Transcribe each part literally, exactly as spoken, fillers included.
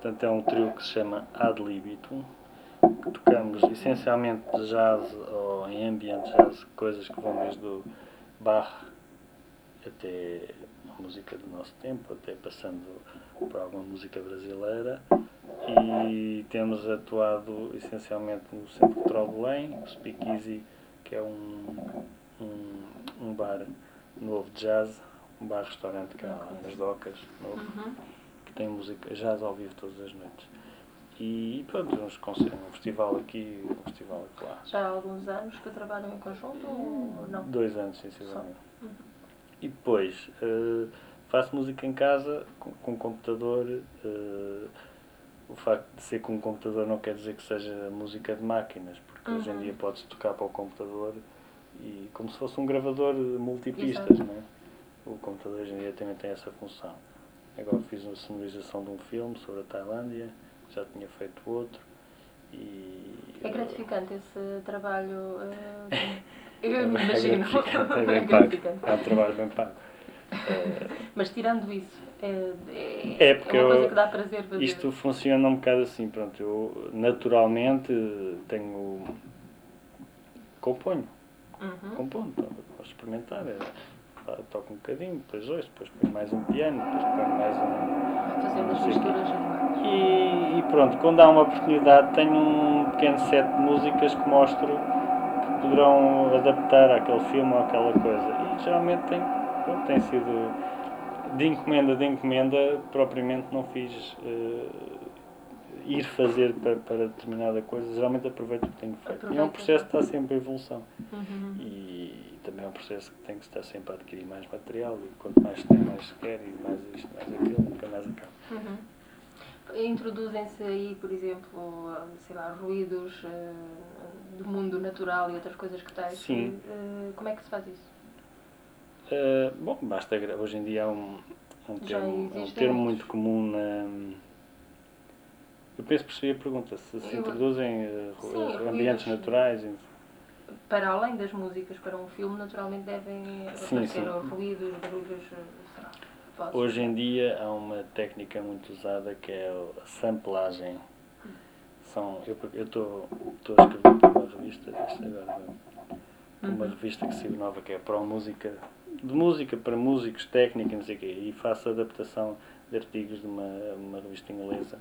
portanto é um trio que se chama Ad Libitum, que tocamos essencialmente jazz ou em ambiente jazz, coisas que vão desde o Bach até a música do nosso tempo, até passando por alguma música brasileira, e temos atuado essencialmente no Centro Cultural de Belém, o Speakeasy, que é um, um, um bar novo de jazz, um bar-restaurante que há lá nas Docas, novo, Uhum. que tem música jazz ao vivo todas as noites. E pronto, uns concertos, um festival aqui, um festival lá. Já há alguns anos que trabalham em conjunto ou não? Dois anos, sinceramente. Uhum. E depois, uh, faço música em casa com, com computador. Uh, o facto de ser com um computador não quer dizer que seja música de máquinas, porque Uhum. hoje em dia podes tocar para o computador e como se fosse um gravador multipistas, Exato. não é? O computador hoje em dia também tem essa função. Agora fiz uma sonorização de um filme sobre a Tailândia, já tinha feito outro. E é gratificante esse trabalho? Uh, eu é, imagino. É gratificante, é bem é pago. gratificante. É um trabalho bem pago. É, Mas tirando isso, é, é, é, porque é uma coisa eu, que dá prazer fazer. isto funciona um bocado assim, pronto, eu naturalmente tenho, componho, Uhum. componho, posso experimentar, é, toco um bocadinho, depois ouço, depois ponho mais um piano, depois ponho mais um... Fazendo as não sei o quê. misturas animais. E, e pronto, quando há uma oportunidade tenho um pequeno set de músicas que mostro que poderão adaptar àquele filme ou àquela coisa. E geralmente tem, pronto, tem sido de encomenda de encomenda, propriamente não fiz uh, ir fazer para, para determinada coisa, geralmente aproveito o que tenho feito. Aproveita. E é um processo que está sempre em evolução. Uhum. E também é um processo que tem que estar sempre a adquirir mais material, e quanto mais tem, mais se quer, e mais isto, mais aquilo, nunca mais acaba. Uhum. Introduzem-se aí, por exemplo, sei lá, ruídos uh, do mundo natural e outras coisas que tens. Sim. Uh, como é que se faz isso? Uh, bom, basta, hoje em dia há um, um termo, é um termo muito comum na... Eu penso que percebi a pergunta, se se Eu, introduzem uh, sim, ambientes ruídos, naturais... Para além das músicas para um filme, naturalmente devem sim, aparecer sim. ruídos, barulhos... Hoje em dia há uma técnica muito usada que é a samplagem. São, eu estou a escrever para uma revista, agora, uma uhum. revista que saiu nova, que é Pro Música, de música para músicos, técnica, não sei o quê, e faço adaptação de artigos de uma, uma revista inglesa.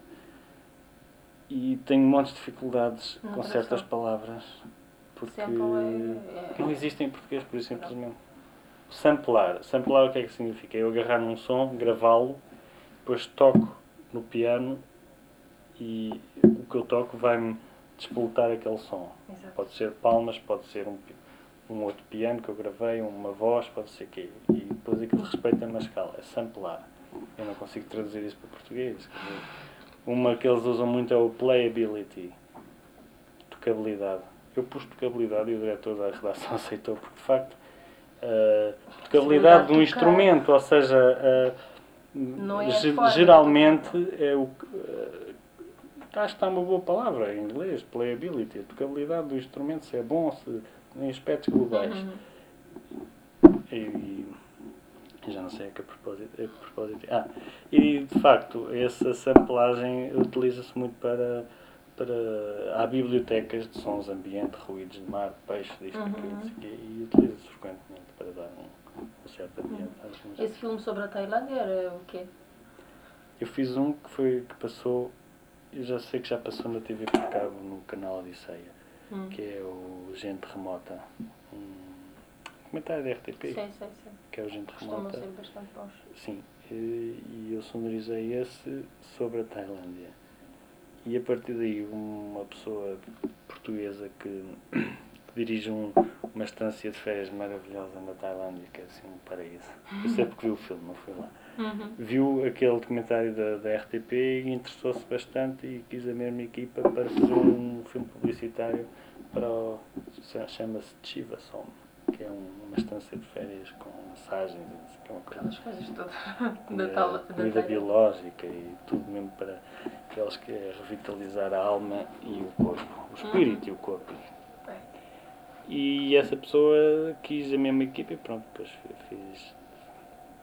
E tenho montes de dificuldades Não com tradução. certas palavras, porque é, é... não existem em português, por isso simplesmente. Samplar. Samplar o que é que significa? Eu agarrar num som, gravá-lo, depois toco no piano e o que eu toco vai-me despoltar aquele som. Exato. Pode ser palmas, pode ser um, um outro piano que eu gravei, uma voz, pode ser quê. E depois aquilo respeita uma escala. É samplar. Eu não consigo traduzir isso para português. Dizer, uma que eles usam muito é o playability. Tocabilidade. Eu pus tocabilidade e o diretor da redação aceitou, porque de facto a uh, tocabilidade de um instrumento, ou seja, uh, não é ge forma, geralmente é o que uh, acho que está uma boa palavra em inglês, playability, a tocabilidade do instrumento, se é bom, se em aspectos globais. Uhum. E, e já não sei a que propósito, a que propósito. Ah, e de facto essa samplagem utiliza-se muito para para há bibliotecas de sons ambiente, ruídos de mar, peixe, disto, uhum. aquilo, e utiliza-se frequentemente para dar um, um certo ambiente. Uhum. Esse filme sobre a Tailândia era o quê? Eu fiz um que foi que passou, eu já sei que já passou na T V por cabo, no canal Odisseia, hum. que é o Gente Remota, um comentário da R T P, sei, sei, sei. que é o Gente Costumam Remota. ser bastante bons. Sim, e eu sonorizei esse sobre a Tailândia. E a partir daí uma pessoa portuguesa que, que dirige um, uma estância de férias maravilhosa na Tailândia, que é assim um paraíso. Eu sei porque vi o filme, não fui lá. Uhum. Viu aquele documentário da, da R T P e interessou-se bastante e quis a mesma equipa para fazer um filme publicitário para o... chama-se Chiva Som, que é um, uma estância de férias com massagens, que é uma coisa... Aquelas coisas todas. Comida, da tal, comida da biológica e tudo mesmo para aqueles que é revitalizar a alma e o corpo, o espírito uhum. e o corpo. É. E essa pessoa quis a mesma equipa e pronto, depois fiz,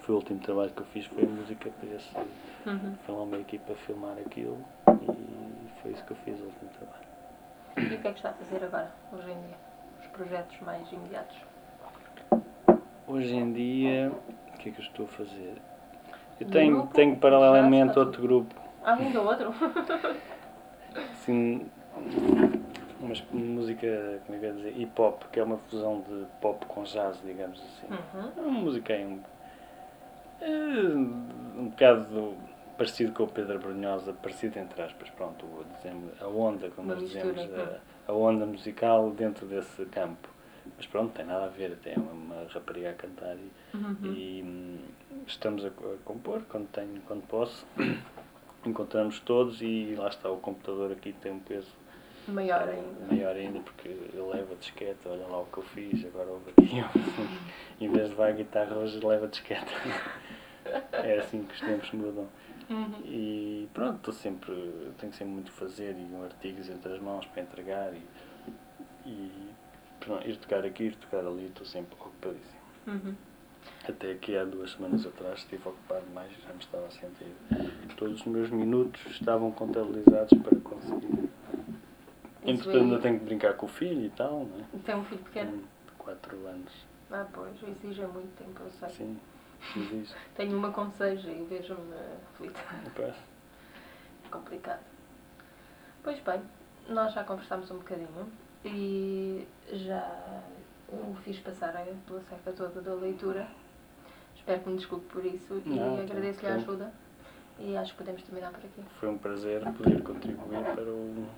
foi o último trabalho que eu fiz, foi a música para esse. Uhum. Foi lá uma equipa a filmar aquilo e foi isso que eu fiz, o último trabalho. E o que é que está a fazer agora, hoje em dia? Os projetos mais imediatos? Hoje em dia, o que é que eu estou a fazer? Eu No tenho, grupo? tenho Já paralelamente está outro grupo, Ah, ainda outro? assim, uma música, como é que eu ia dizer, hip hop, que é uma fusão de pop com jazz, digamos assim. Uhum. É uma música aí um, é, um bocado parecido com o Pedro Brunhosa, parecido entre aspas, pronto, dizemos, a onda, como Uma nós mistura, dizemos, então. a, a onda musical dentro desse campo. Mas pronto, tem nada a ver, até é uma, uma rapariga a cantar e, Uhum. e hum, estamos a, a compor quando tenho, quando posso. Encontramos todos e lá está, o computador aqui tem um peso Maior ainda. maior ainda porque ele leva a disquete, olha lá o que eu fiz, agora houve aqui, em vez de vai a guitarra hoje leva a disquete. É assim que os tempos mudam. Uhum. E pronto, estou sempre, tenho sempre muito a fazer e um artigos entre as mãos para entregar e, e pronto, ir tocar aqui, ir tocar ali, estou sempre ocupadíssimo. Uhum. Até aqui há duas semanas atrás estive ocupado mais, já me estava a sentir. Todos os meus minutos estavam contabilizados para conseguir. Entretanto, ainda tenho que brincar com o filho e tal, não é? Tem um filho pequeno? Tem quatro anos. Ah, pois, exige muito tempo, eu sei. Sim, exige. Tenho uma com seis e vejo-me aflita. Pois. É complicado. Pois bem, nós já conversámos um bocadinho e já o fiz passar pela seca toda da leitura. Espero que me desculpe por isso e Não, agradeço-lhe a foi- ajuda. E acho que podemos terminar por aqui. Foi um prazer poder contribuir para o.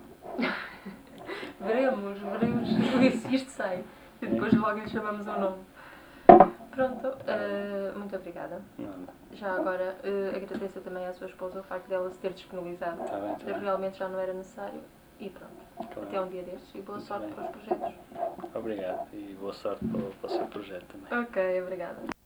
Veremos, veremos se isto sai. E depois logo lhe chamamos um nome. Pronto, uh, muito obrigada. Não, Já agora uh, agradeço também à sua esposa o facto dela se ter disponibilizado. está bem, está bem. Realmente já não era necessário. E pronto, Claro. até um dia destes. E boa Muito sorte bem. para os projetos. Obrigado e boa sorte para o, para o seu projeto também. Ok, obrigada.